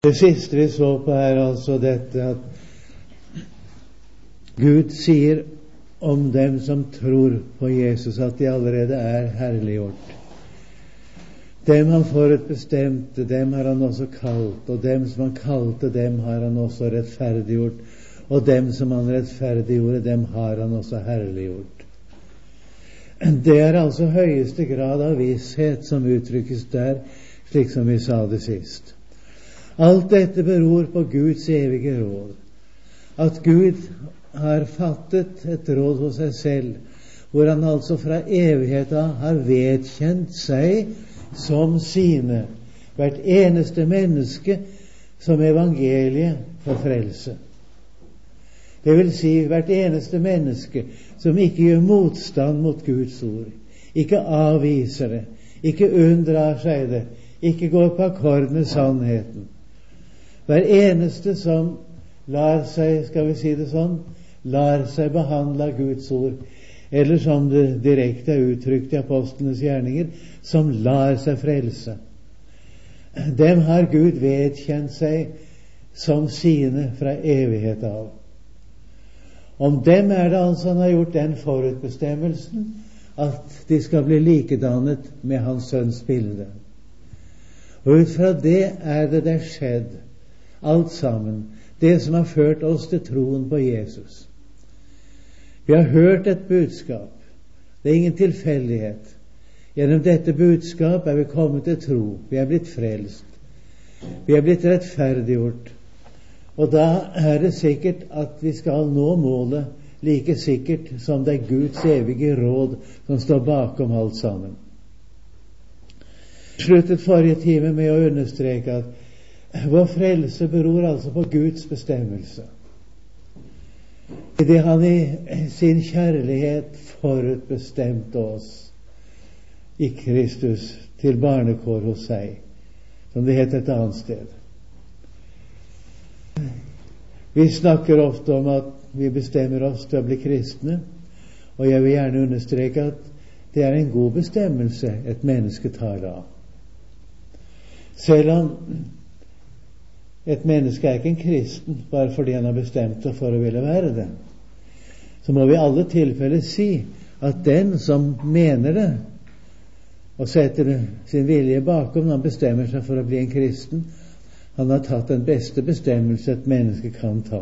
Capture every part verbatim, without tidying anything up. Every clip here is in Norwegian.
Det siste vi så på er altså dette at Gud sier om dem som tror på Jesus at de allerede er herliggjort. Dem han forutbestemte, dem har han også kalt, og dem som han kalte, dem har han også rettferdiggjort, og dem som han rettferdiggjorde, dem har han også herliggjort. Det er altså høyeste grad av visshet som uttrykkes der, slik som vi sa det sist. Alt dette beror på Guds evige råd. At Gud har fattet et råd hos seg selv, hvor han altså fra evigheten har vedkjent seg som sine, hvert eneste menneske som evangeliet for frelse. Det vil si hvert eneste menneske som ikke gjør motstand mot Guds ord, ikke avviser det, ikke unndrar seg det, ikke går på akkord med sannheten. Hver eneste som lar seg, skal vi si det sånn, lar seg behandle av Guds ord, eller som det direkte er uttrykt i apostlenes gjerninger, som lar seg frelse. Dem har Gud vedkjent seg som sine fra evighet av. Om dem er det altså han har gjort den forutbestemmelsen at de skal bli likedannet med hans sønns bilde. Og ut fra det er det der skjedd, alt sammen, det som har ført oss til troen på Jesus. Vi har hørt et budskap. Det er ingen tilfeldighet. Gjennom dette budskap er vi kommet til tro. Vi er blitt frelst. Vi er blitt rettferdiggjort. Og da er det sikkert at vi skal nå målet like sikkert som det er Guds evige råd som står bakom alt sammen. Jeg sluttet forrige time med å understreke at vår frelse beror altså på Guds bestemmelse. I det han i sin kjærlighet forutbestemte oss i Kristus til barnekår hos seg, som det heter et annet sted. Vi snakker ofte om at vi bestemmer oss til å bli kristne, og jeg vil gjerne understreke at det er en god bestemmelse et menneske tar da. Selv om et menneske er ikke en kristen bare fordi han har bestemt seg for å ville være det, så må vi i alle tilfeller si at den som mener det og setter sin vilje bakom, han bestemmer seg for å bli en kristen, han har tatt den beste bestemmelse et menneske kan ta.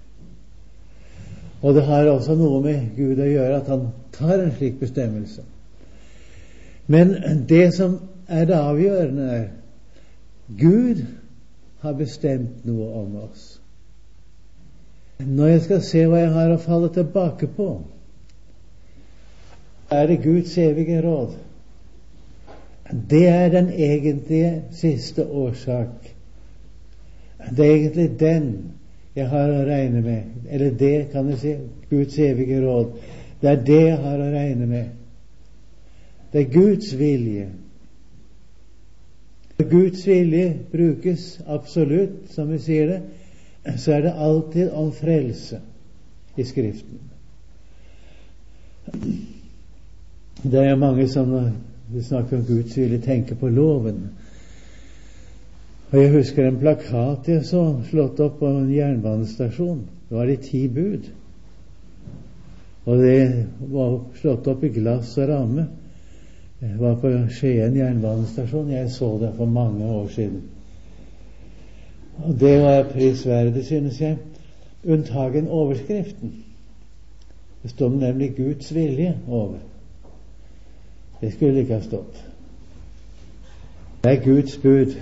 Og det har også noe med Gud å gjøre at han tar en slik bestemmelse. Men det som er det avgjørende er Gud har bestemt noe om oss. Når jeg skal se hva jeg har å falle tilbake på, er det Guds evige råd. Det er den egentlige siste årsak. Det er egentlig den jeg har å regne med, eller det kan jeg si, Guds evige råd. Det er det jeg har å regne med. Det er Guds vilje. Når Guds vilje brukes absolutt, som vi sier det, så er det alltid om frelse i Skriften. Det er mange som, når vi snakker om Guds vilje, tenker på loven. Og jeg husker en plakat jeg så slått opp på en jernbanestasjon. Det var de ti bud. Og det var slått opp i glass og ramme. Jeg var på Skien jernbanestasjon. Jeg så det for mange år siden. Og det var prisverdig, synes jeg. Unntagen overskriften. Det stod nemlig Guds vilje over. Det skulle ikke ha stått. Det er Guds bud.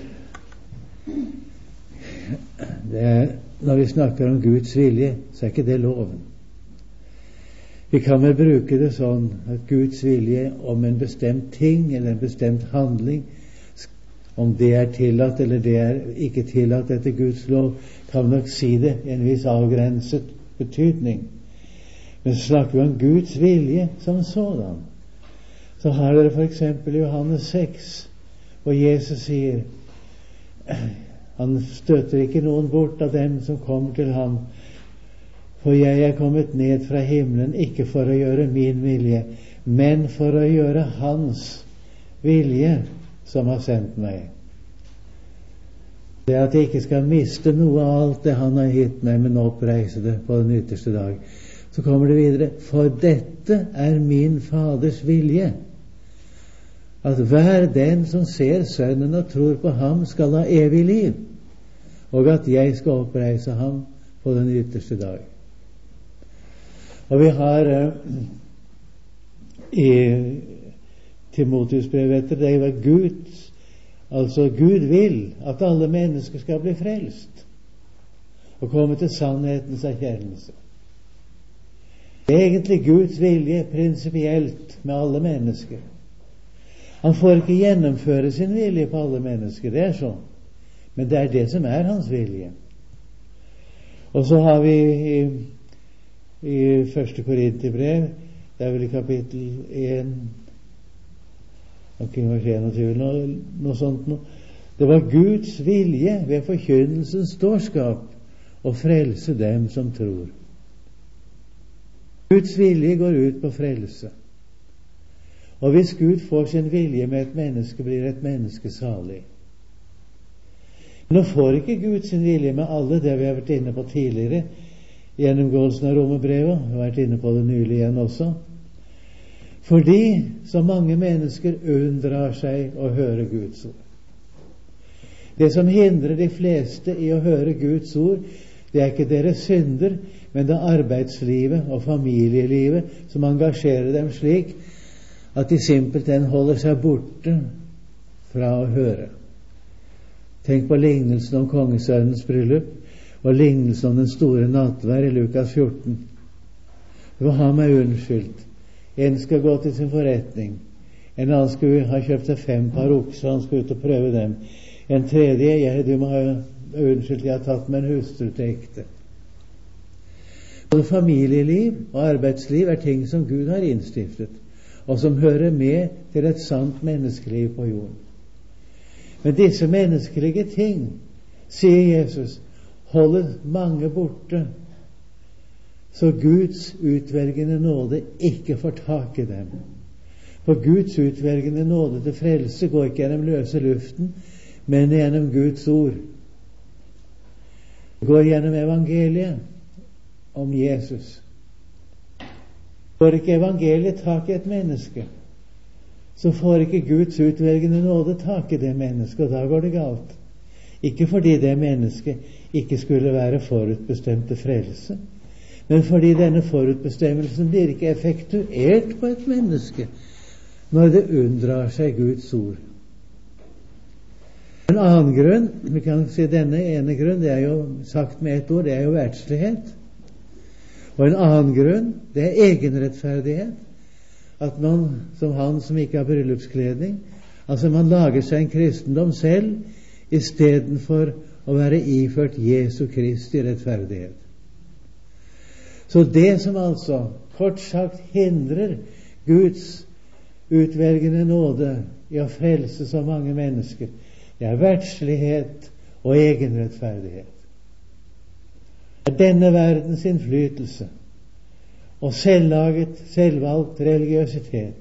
Det er, når vi snakker om Guds vilje, så er ikke det loven. Vi kan vel bruke det sånn at Guds vilje om en bestemt ting eller en bestemt handling, om det er tillatt eller det er ikke tillatt etter Guds lov, kan vi nok si det i en viss avgrenset betydning. Men snakker vi om Guds vilje som sådan, så har dere for eksempel Johannes seks, hvor Jesus sier, han støter ikke noen bort av dem som kommer til ham, for jeg er kommet ned fra himmelen ikke for å gjøre min vilje, men for å gjøre hans vilje som har sendt meg. Det at jeg ikke skal miste noe av alt det han har gitt meg, men oppreise det på den ytterste dag. Så kommer det videre: for dette er min Faders vilje, at hver den som ser Sønnen og tror på ham, skal ha evig liv, og at jeg skal oppreise ham på den ytterste dag. Og vi har uh, i Timotheus brevet etter det var Guds, altså Gud vil at alle mennesker skal bli frelst og komme til sannhetens erkjennelse. Det er egentlig Guds vilje prinsipielt med alle mennesker. Han får ikke gjennomføre sin vilje på alle mennesker, det er sånn. Men det er det som er hans vilje. Og så har vi i, i første Korinterbrev, det er vel i kapittel én, omkring vers enogtyve, noe, noe sånt noe. Det var Guds vilje ved forkynnelsens dårskap å frelse dem som tror. Guds vilje går ut på frelse. Og hvis Gud får sin vilje med et menneske, blir et menneske salig. Nå får ikke Gud sin vilje med alle, det vi har vært inne på tidligere, gjennomgåelsen av Romerbrevet. Vi har vært inne på det nylig igjen også. Fordi så mange mennesker unndrar seg å høre Guds ord. Det som hindrer de fleste i å høre Guds ord, det er ikke deres synder, men det er arbeidslivet og familielivet som engasjerer dem slik at de simpelthen holder seg borte fra å høre. Tenk på lignelsen om kongesønnens bryllup og lignelsen om den store nattverd i Lukas fjorten. Det var ham er unnskyldt. En skal gå til sin forretning. En annen skulle ha kjøpt seg fem par okser, han skulle ut og prøve dem. En tredje, jeg, du må ha unnskyldt, jeg har tatt med en hustru til ekte. Både familieliv og arbeidsliv er ting som Gud har innstiftet, og som hører med til et sant menneskeliv på jorden. Men disse menneskelige ting, sier Jesus, holder mange borte, så Guds utvelgende nåde ikke får tak i dem. For Guds utvelgende nåde til frelse går ikke gjennom løse luften, men gjennom Guds ord. Det går gjennom evangeliet om Jesus. Får ikke evangeliet tak i et menneske, så får ikke Guds utvelgende nåde tak i det mennesket, og da går det galt. Ikke fordi det mennesket ikke skulle være forutbestemt til frelse, men fordi denne forutbestemmelsen blir ikke effektuert på et menneske når det unndrar seg Guds ord. En annen grunn, vi kan si denne ene grunn, det er jo sagt med ett ord, det er jo verdslighet. Og en annen grunn, det er egenrettferdighet. At man, som han som ikke har bryllupskledning, altså man lager seg en kristendom selv, i stedet for å være iført Jesu Kristi rettferdighet. Så det som altså kort sagt hindrer Guds utvelgende nåde i å frelse så mange mennesker, det er verdslighet og egenrettferdighet. Det er denne verdens innflytelse og selvlaget, selvvalgt religiøsitet.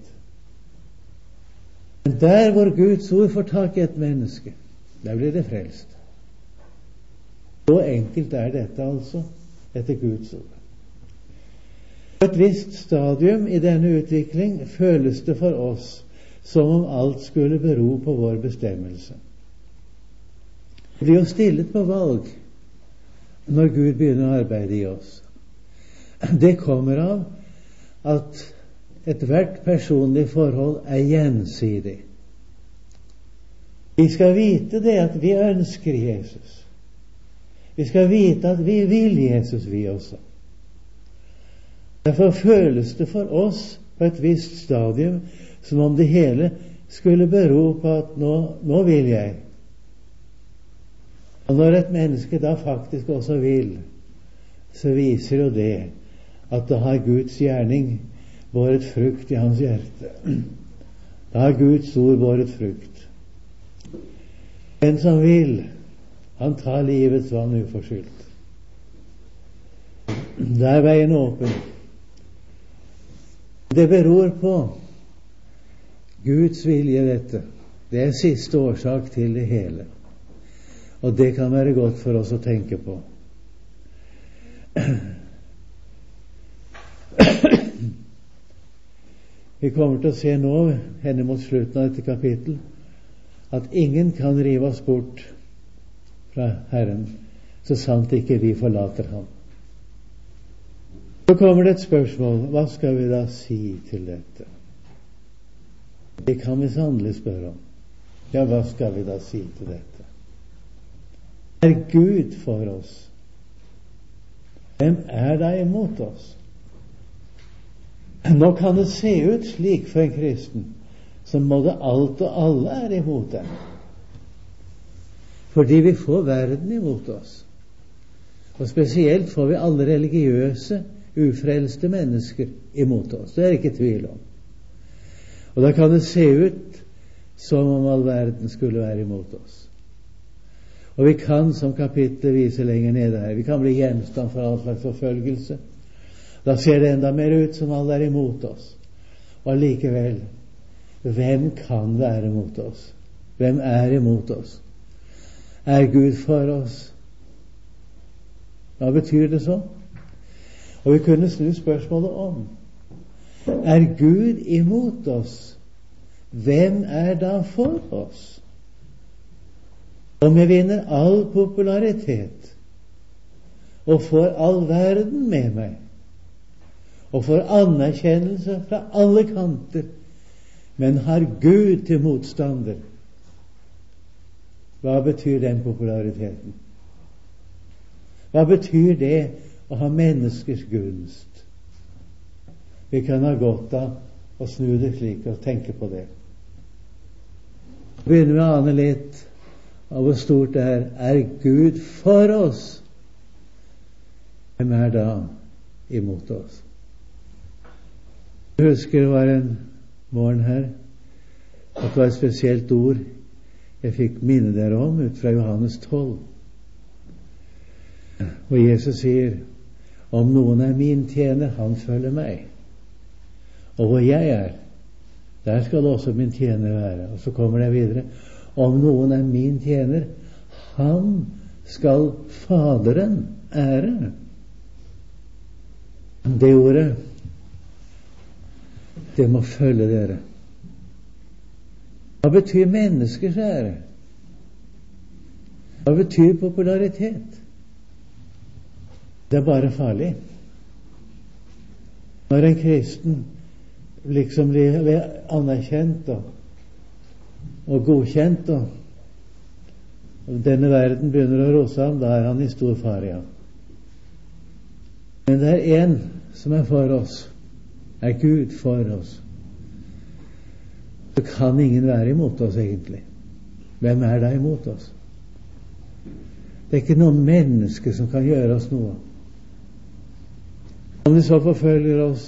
Men der hvor Guds ord får tak i et menneske, der blir det frelst. Så enkelt er dette altså, etter Guds ord. På et visst stadium i denne utvikling føles det for oss som om alt skulle bero på vår bestemmelse. Vi blir jo stillet på valg når Gud begynner å arbeide i oss. Det kommer av at ethvert personlig forhold er gjensidig. Vi skal vite det at vi ønsker Jesus. Vi skal vite at vi vil Jesus, vi også. Derfor føles det for oss på et visst stadium som om det hele skulle bero på at nå, nå vil jeg. Og når et menneske da faktisk også vil, så viser jo det at da har Guds gjerning båret frukt i hans hjerte. Da har Guds ord båret frukt. Den som vil, han tar livets vann uforskyldt. Da er veien åpen. Det beror på Guds vilje, dette. Det er siste årsak til det hele. Og det kan være godt for oss å tenke på. Vi kommer til å se nå, henne mot slutten av dette kapittel, at ingen kan rive oss bort fra Herren, så sant ikke vi forlater ham. Så kommer det et spørsmål: hva skal vi da si til dette? Det kan vi sannelig spørre om. Ja, hva skal vi da si til dette? Er Gud for oss? Hvem er da imot oss? Nå kan det se ut slik for en kristen som både alt og alle er imot dem. Fordi vi får verden imot oss. Og spesielt får vi alle religiøse, ufrelste mennesker imot oss. Det er ikke tvil om. Og da kan det se ut som om all verden skulle være imot oss. Og vi kan, som kapittelet viser lenger nede her, vi kan bli gjenstand for all slags forfølgelse. Da ser det enda mer ut som alle er imot oss. Og allikevel, hvem kan være imot oss? Hvem er imot oss? Er Gud for oss? Hva betyr det så? Og vi kunne snu spørsmålet om. Er Gud imot oss? Hvem er da for oss? Om jeg vinner all popularitet og får all verden med meg og får anerkjennelse fra alle kanter, men har Gud til motstander, hva betyr den populariteten? Hva betyr det å ha menneskers gunst? Vi kan ha godt av å snu det slik og tenke på det. Begynner vi å ane litt av hvor stort det er. Er Gud for oss? Hvem er da imot oss? Jeg husker det var en morgen her, at det var et spesielt ord jeg fikk minne dere om ut fra Johannes tolv. Og Jesus sier: om noen er min tjener, han følger meg. Og hvor jeg er, der skal også min tjener være. Og så kommer det videre: om noen er min tjener, han skal Faderen ære. Det ordet, det må følge dere. Hva betyr menneskers ære? Hva betyr popularitet? Det er bare farlig. Når en kristen liksom blir anerkjent og, og godkjent, og, og denne verden begynner å rose ham, da er han i stor fare, ja. Men det er en som er for oss. Er Gud for oss? Så kan ingen være imot oss egentlig. Hvem er da imot oss? Det er ikke noe menneske som kan gjøre oss noe. Om de så forfølger oss,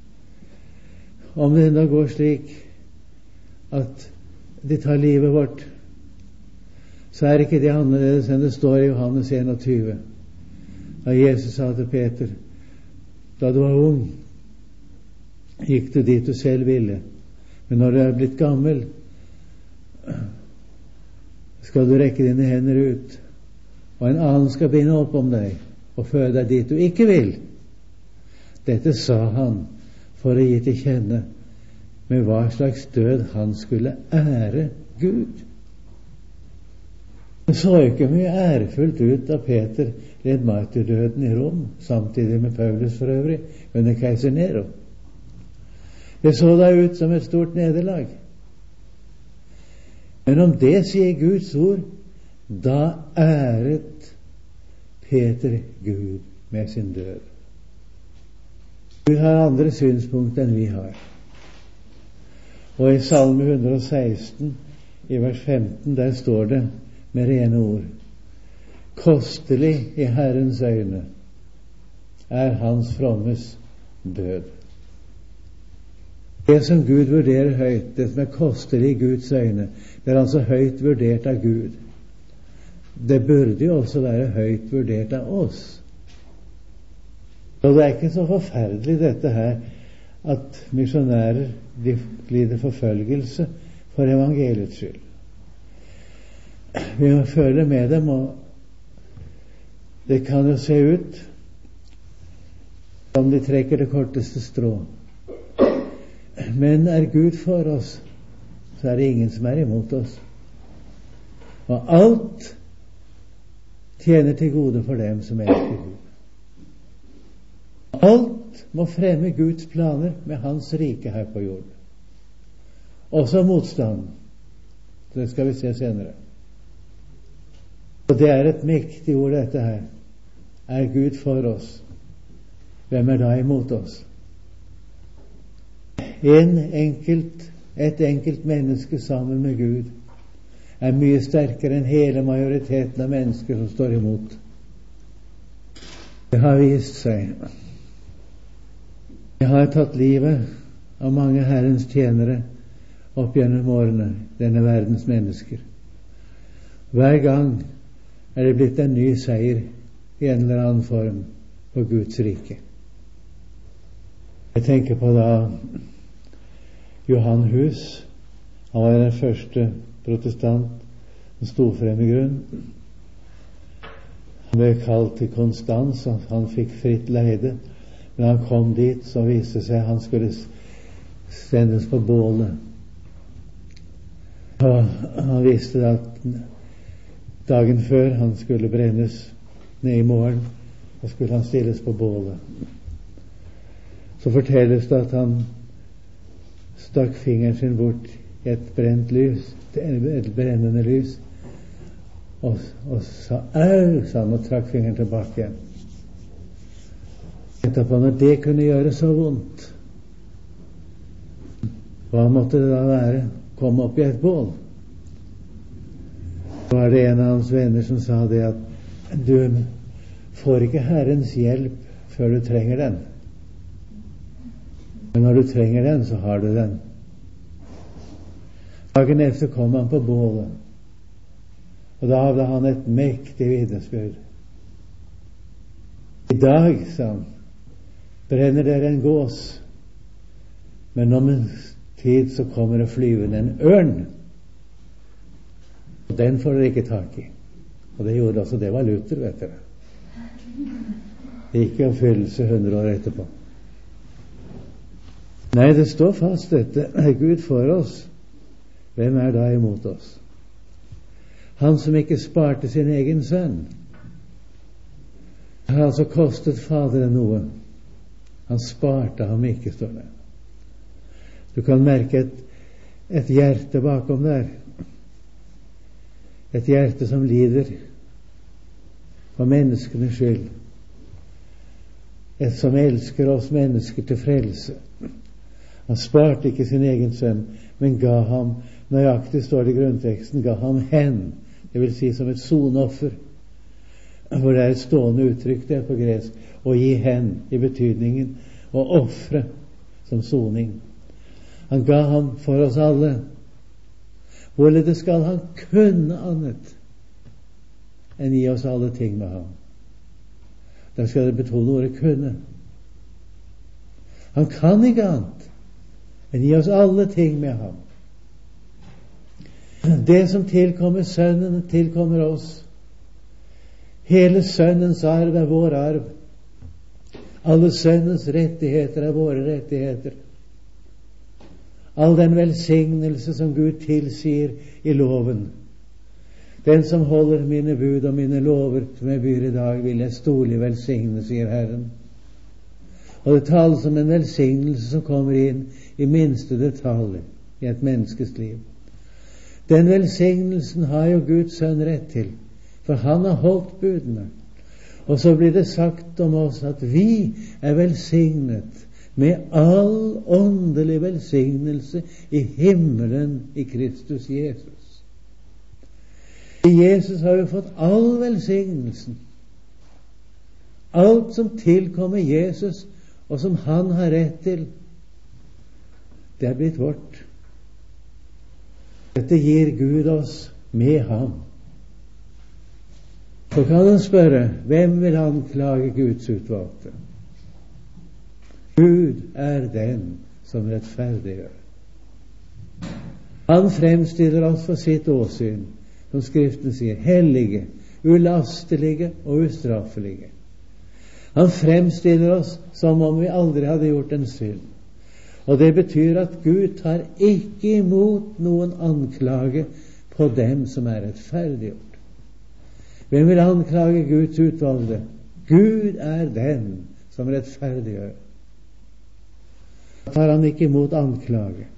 om det enda går slik at de tar livet vårt, så er ikke det annerledes enn det står i Johannes einogtyve, da Jesus sa til Peter: da du var ung, gikk du dit du selv ville, men når du er blitt gammel, skal du rekke dine hender ut, og en annen skal binde opp om deg og føre deg dit du ikke vil. Dette sa han for å gi til kjenne med hva slags død han skulle ære Gud. Det så ikke mye ærefullt ut da Peter led martyrdøden i Rom, samtidig med Paulus for øvrig, under keiser Nero. Det så da ut som et stort nederlag. Men om det sier Guds ord, da æret Peter Gud med sin død. Gud har andre synspunkt enn vi har. Og i Salme ett hundre og seksten, i vers femten, der står det med rene ord: kostelig i Herrens øyne er hans frommes død. Det som Gud vurderer høyt, det som er kostelig i Guds øyne, det er altså høyt vurdert av Gud. Det burde jo også være høyt vurdert av oss. Og det er ikke så forferdelig dette her at misjonærer lider forfølgelse for evangeliets skyld. Vi må føle med dem, og det kan jo se ut som de trekker det korteste strå. Men er Gud for oss, så er det ingen som er imot oss. Og alt tjener til gode for dem som elsker Gud. Alt må fremme Guds planer med hans rike her på jorden. Også motstand. Det skal vi se senere. Og det er et mektig ord, dette her. Er Gud for oss? Hvem er da imot oss? En enkelt, et enkelt menneske sammen med Gud er mye sterkere enn hele majoriteten av mennesker som står imot. Det har vist seg. Jeg har tatt livet av mange Herrens tjenere opp gjennom årene, denne verdens mennesker. Hver gang er det blitt en ny seier i en eller annen form på Guds rike. Jeg tenker på da Johan Hus, han var den første protestant som sto frem i grunn. Han ble kalt til Konstans, og han fikk fritt leide. Men han kom dit, så viste det seg at han skulle sendes på bålet. Og han visste at dagen før han skulle brennes ned i morgen, så skulle han stilles på bålet. Så fortelles det at han stakk fingeren sin bort i et brent lys, et brennende lys, og, og sa «au», sa han, og trakk fingeren tilbake igjen. Etterpå, når det kunne gjøre så vondt, hva måtte det da være? Komme opp i et bål. Så var det en av hans venner som sa det at du får ikke Herrens hjelp før du trenger den. Men når du trenger den, så har du den. Dagen efter kom han på bålet, og da hadde han et mektig vitnesbyrd. I dag, sa han, brenner dere en gås, men om en tid så kommer det flyvende en ørn, og den får dere ikke tak i. Og det gjorde også, det var Luther, vet dere. Det gikk i oppfyllelse hundre år etterpå. Nei, det står fast dette. Er Gud for oss? Hvem er da imot oss? Han som ikke sparte sin egen sønn, har altså kostet Faderen noe. Han sparte ham ikke, står det. Du kan merke et, et hjerte bakom der. Et hjerte som lider for menneskenes skyld. Et som elsker oss mennesker til frelse. Han sparte ikke sin egen sønn, men ga ham, nøyaktig står det i grunnteksten, ga ham hen, det vil si som et sonoffer, hvor det er et stående uttrykk der på gresk, å gi hen i betydningen å offre som soning. Han ga ham for oss alle. Hvorledes skal han kunne annet enn gi oss alle ting med ham? Da skal det betone ordet kunne. Han kan ikke annet enn gi oss alle ting med ham. Det som tilkommer sønnen, tilkommer oss. Hele sønnens arv er vår arv. Alle sønnens rettigheter er våre rettigheter. All den velsignelse som Gud tilsier i loven. Den som holder mine bud og mine lover som jeg byr i dag, vil jeg storlig velsigne, sier Herren. Og det tales om en velsignelse som kommer inn i minste detalj i et menneskes liv. Den velsignelsen har jo Guds sønn rett til, for han har holdt budene. Og så blir det sagt om oss at vi er velsignet med all åndelig velsignelse i himmelen i Kristus Jesus. I Jesus har vi fått all velsignelsen. Alt som tilkommer Jesus, og som han har rett til, det er blitt vårt. Dette gir Gud oss med ham. Så kan han spørre, hvem vil han klage Guds utvalgte? Gud er den som rettferdiggjør. Han fremstiller oss for sitt åsyn som Skriften sier, hellige, ulastelige og ustraffelige. Han fremstiller oss som om vi aldri hadde gjort en synd. Og det betyr at Gud tar ikke imot noen anklage på dem som er rettferdiggjort. Hvem vil anklage Guds utvalgte? Gud er den som rettferdiggjør. Da tar han ikke imot anklage.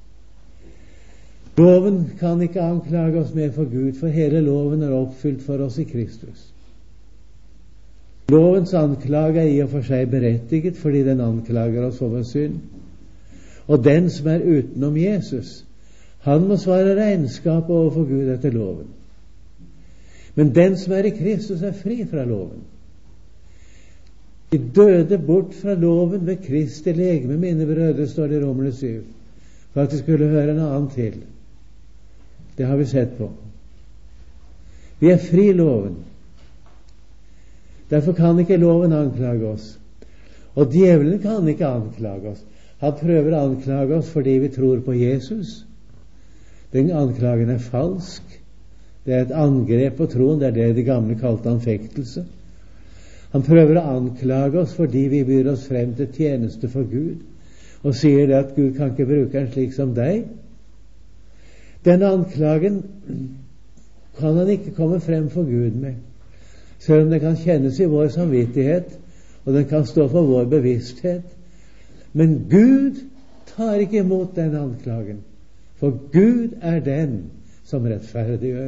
Loven kan ikke anklage oss mer for Gud, for hele loven er oppfylt for oss i Kristus. Lovens anklage er i og for seg berettiget, fordi den anklager oss for vår synd. Og den som er utenom Jesus, han må svare regnskap overfor Gud etter loven. Men den som er i Kristus, er fri fra loven. De døde bort fra loven ved Kristi legeme, mine brødre, står det i Romerne syv, for at de skulle høre en annen til. Det har vi sett på. Vi er fri loven. Derfor kan ikke loven anklage oss. Og djevelen kan ikke anklage oss. Han prøver å anklage oss fordi vi tror på Jesus. Den anklagen er falsk. Det er et angrep på troen. Det er det de gamle kalte anfektelse. Han prøver å anklage oss fordi vi byr oss frem til tjeneste for Gud, og sier det at Gud kan ikke bruke en slik som deg. Denne anklagen kan han ikke komme frem for Gud med, selv om det kan kjennes i vår samvittighet, og den kan stå for vår bevissthet. Men Gud tar ikke imot den anklagen, for Gud er den som rettferdiggjør.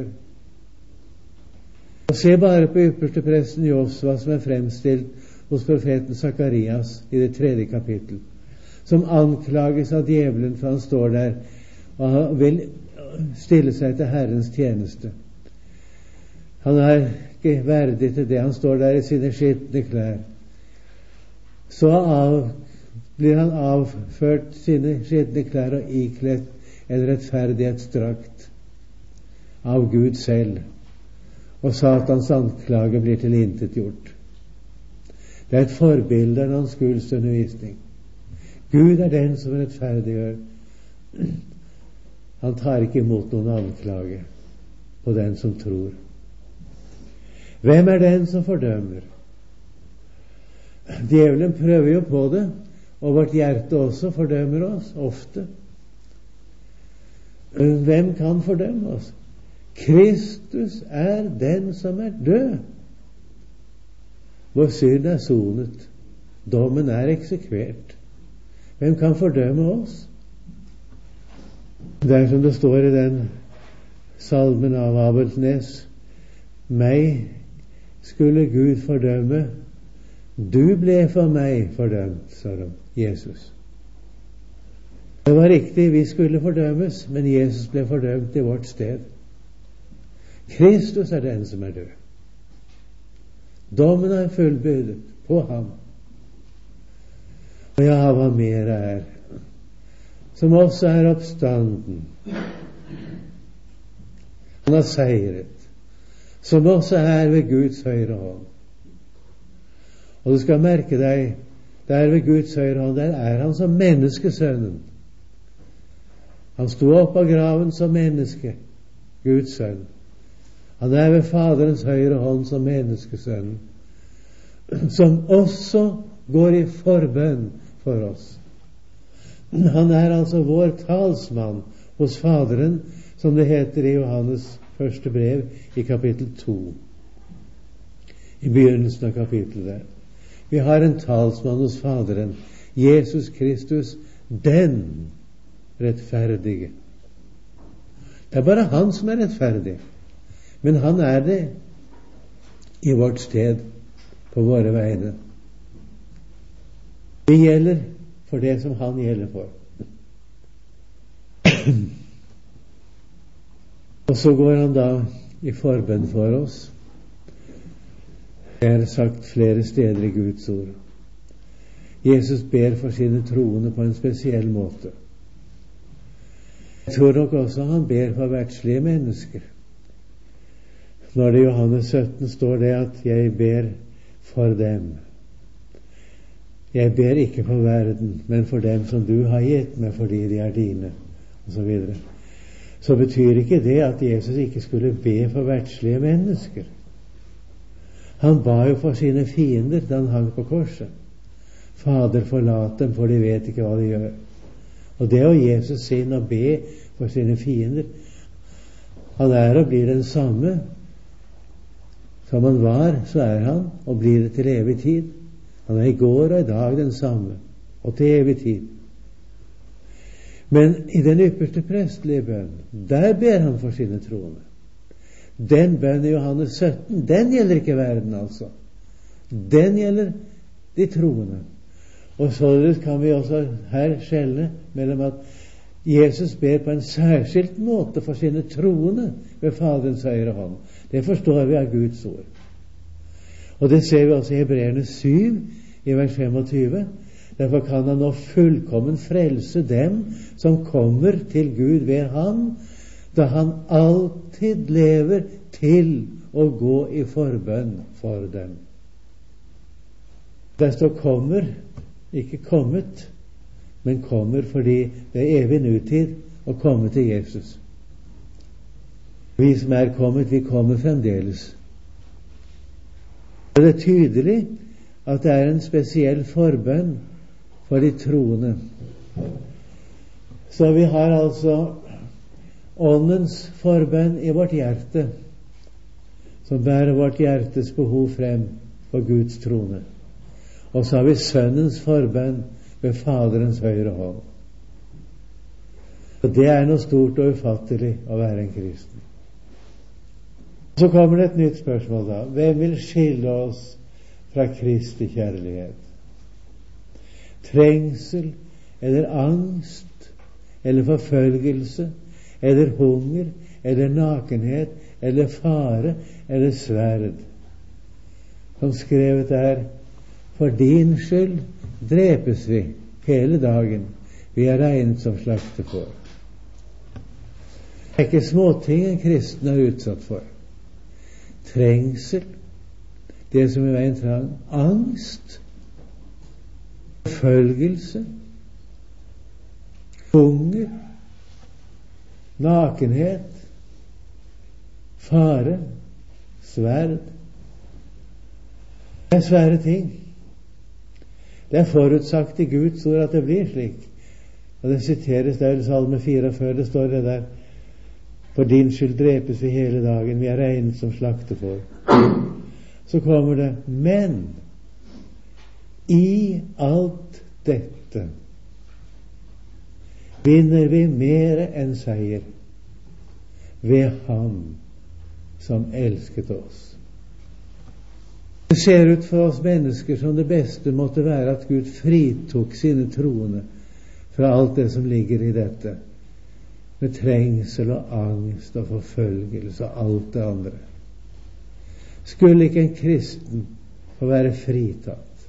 Og se bare på ypperstepresten Josva, som er fremstilt hos profeten Sakarias i det tredje kapittel, som anklages av djevelen, for han står der og han vil stille seg til Herrens tjeneste. Han er ikke verdig til det. Han står der i sine skitne klær. Så av, blir han avført sine skitne klær og ikledt en rettferdighetsdrakt av Gud selv. Og Satans anklage blir tilintetgjort. Det er et forbilde av hans Guds undervisning. Gud er den som rettferdiggjør. Han tar ikke imot noen anklage på den som tror. Hvem er den som fordømmer? Djevelen prøver jo på det, og vårt hjerte også fordømmer oss ofte. Hvem kan fordømme oss? Kristus er den som er død. Vår synd er sonet. Dommen er eksekvert. Hvem kan fordømme oss? Det er som det står i den salmen av Abelsnes: meg skulle Gud fordømme, du ble for meg fordømt, sa de, Jesus. Det var riktig, vi skulle fordømmes, men Jesus ble fordømt i vårt sted. Kristus er den som er død. Dommen er fullbyrdet på ham. Og ja, hva mer er, som også er oppstanden. Han har seiret, som også er ved Guds høyre hånd. Og du skal merke deg, der ved Guds høyre hånd, der er han som menneskesønnen. Han sto opp av graven som menneske, Guds sønn. Han er ved Faderens høyre hånd som menneskesønn, som også går i forbønn for oss. Han er altså vår talsmann hos Faderen, som det heter i Johannes første brev i kapittel to, i begynnelsen av kapittelet der. Vi har en talsmann hos Faderen, Jesus Kristus, den rettferdige. Det er bare han som er rettferdig, men han er det i vårt sted, på våre vegne. Det gjelder for det som han gjelder for. Og så går han da i forbønn for oss. Det er sagt flere steder i Guds ord. Jesus ber for sine troende på en spesiell måte. Jeg tror nok også han ber for verdslige mennesker. Når det i Johannes sytten står det at jeg ber for dem. Jeg ber ikke for verden, men for dem som du har gitt meg fordi de er dine, og så videre. så betyr ikke det at Jesus ikke skulle be for verdslige mennesker. Han ba jo for sine fiender da han hang på korset. Fader, forlat dem, for de vet ikke hva de gjør. Og det er jo Jesus sin å be for sine fiender. Han er og blir den samme. Som han var, så er han, og blir det til evig tid. Han er i går og i dag den samme, og til evig tid. Men i den ypperste prestelige bønn, der ber han for sine troende. Den bønn i Johannes sytten, den gjelder ikke verden, altså. Den gjelder de troende. Og således kan vi også her skjelne mellom at Jesus ber på en særskilt måte for sine troende ved Faderens høyre hånd. Det forstår vi av Guds ord. Og det ser vi også i Hebreerne syv, i vers femogtyve. Derfor kan han nå fullkommen frelse dem som kommer til Gud ved ham, da han alltid lever til å gå i forbønn for dem. Der står kommer, ikke kommet, men kommer fordi det er evig nutid å komme til Jesus. Vi som er kommet, vi kommer fremdeles. Det er tydelig at det er en spesiell forbønn for de troende. Så vi har altså åndens forbønn i vårt hjerte, som bærer vårt hjertes behov frem for Guds trone. Og så har vi sønnens forbønn ved Faderens høyre hånd. Og det er noe stort og ufattelig å være en kristen. Så kommer det et nytt spørsmål da. Hvem vil skille oss fra Kristi kjærlighet? Trengsel, eller angst, eller forfølgelse, eller hunger, eller nakenhet, eller fare, eller sverd. Som skrevet er: for din skyld drepes vi hele dagen. Vi er regnet som slaktefår. Det er ikke småting en kristen er utsatt for. Trengsel, det som er veien trang, angst, forfølgelse, hunger, nakenhet, fare, sverd. Det er svære ting. Det er forutsagt i Guds ord at det blir slik. Og det siteres der i Salme fireogfyrre, det står det der: for din skyld drepes vi hele dagen, vi er regnet som slaktefår. Så kommer det: men i alt dette vinner vi mere enn seier ved ham som elsket oss. Det ser ut for oss mennesker som det beste måtte være at Gud fritok sine troende fra alt det som ligger i dette, med trengsel og angst og forfølgelse og alt det andre. Skulle ikke en kristen få være fritatt?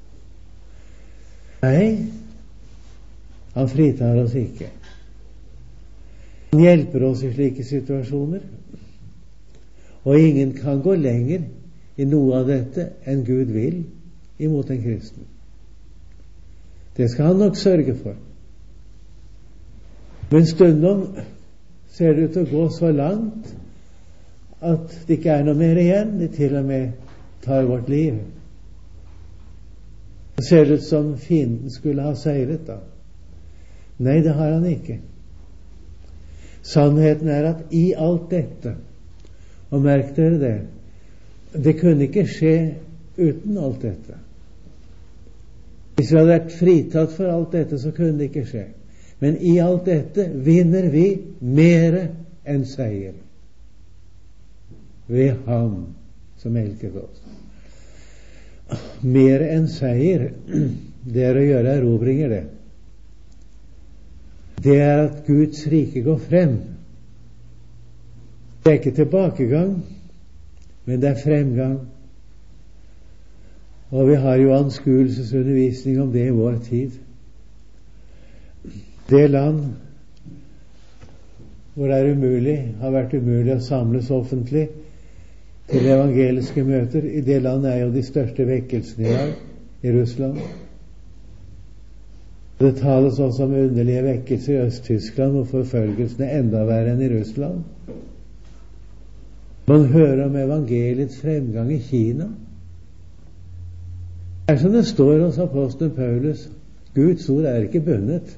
Nei, han fritar oss ikke. Han hjelper oss i slike situasjoner, og ingen kan gå lenger i noe av dette enn Gud vil imot en kristen. Det skal han nok sørge for. Men stundom ser det ut til å gå så langt at det ikke er noe mer igjen. Det til og med tar vårt liv. Det ser ut som fienden skulle ha seiret da. Nei, det har han ikke. Sannheten er at i alt dette, og merk dere det, det kunne ikke skje uten alt dette. Hvis vi hadde vært fritatt for alt dette, så kunne det ikke skje. Men i alt dette vinner vi mere enn seier ved ham som elsket oss. Mere enn seier, det er å gjøre erobringer, det. Det er at Guds rike går frem. Det er ikke tilbakegang, men det er fremgang. Og vi har jo anskuelsesundervisning om det i vår tid. Det land hvor det er umulig, har vært umulig å samles offentlig til evangeliske møter, i det landet er jo de største vekkelsene i dag, i Russland. Det tales også om underlige vekkelser i Øst-Tyskland, og forfølgelsene enda verre enn i Russland. Man hører om evangeliets fremgang i Kina. Det er som det står hos apostelen Paulus: Guds ord er ikke bundet.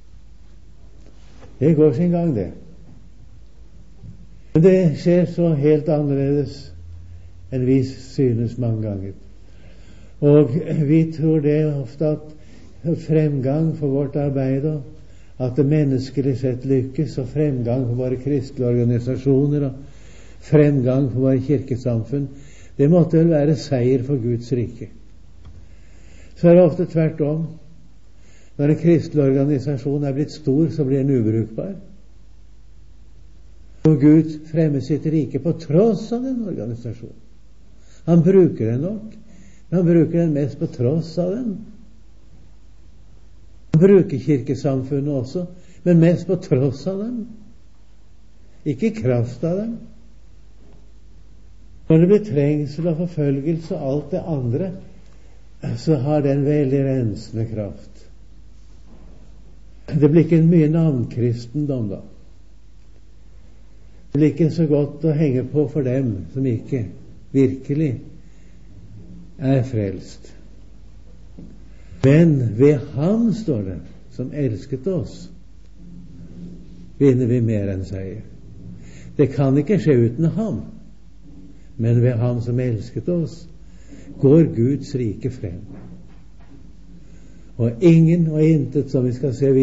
Det går sin gang, det. Men det skjer så helt annerledes enn vi synes mange ganger. Og vi tror det ofte at fremgang for vårt arbeid, og at det menneskelig sett lykkes, og fremgang for våre kristelige organisasjoner, og fremgang for våre kirkesamfunn, det måtte vel være seier for Guds rike. Så er det ofte tvert om. Når en kristelig organisasjon er blitt stor, så blir den ubrukbar. Og Gud fremmer sitt rike på tross av den organisasjonen. Han bruker den nok, men han bruker den mest på tross av den. Han bruker kirkesamfunnet også, men mest på tross av dem. Ikke i kraft av dem. Når det blir trengsel og forfølgelse og alt det andre, så har den veldig rensende kraft. Det blir ikke mye navnkristendom da. Det blir ikke så godt å henge på for dem som ikke virkelig er frelst. Men ved ham, står det, som elsket oss, vinner vi mer enn seier. Det kan ikke skje uten ham, men ved ham som elsket oss, går Guds rike frem. Og ingen og intet, som vi skal se videre